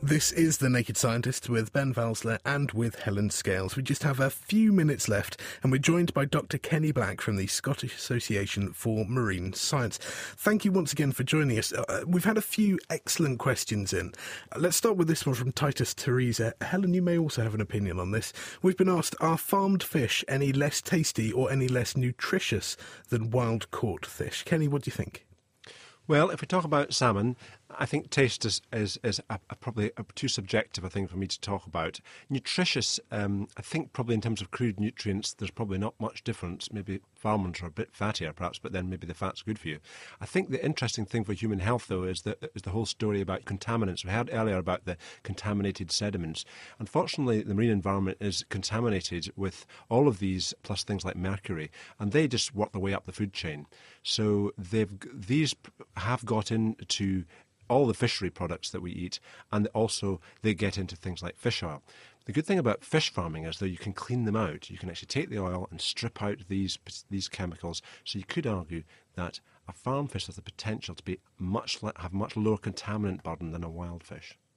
This is The Naked Scientist with Ben Valsler and with Helen Scales. We just have a few minutes left and we're joined by Dr. Kenny Black from the Scottish Association for Marine Science. Thank you once again for joining us. We've had a few excellent questions in. Let's start with this one from Titus Teresa. Helen, you may also have an opinion on this. We've been asked, are farmed fish any less tasty or any less nutritious than wild-caught fish? Kenny, what do you think? Well, if we talk about salmon, I think taste is probably too subjective a thing for me to talk about. Nutritious, I think probably in terms of crude nutrients, there's probably not much difference. Maybe almonds are a bit fattier perhaps, but then maybe the fat's good for you. I think the interesting thing for human health, though, is the whole story about contaminants. We heard earlier about the contaminated sediments. Unfortunately, the marine environment is contaminated with all of these, plus things like mercury, and they just work their way up the food chain. So these have got into all the fishery products that we eat, and also they get into things like fish oil. The good thing about fish farming is that you can clean them out. You can actually take the oil and strip out these chemicals. So you could argue that a farm fish has the potential to be have much lower contaminant burden than a wild fish.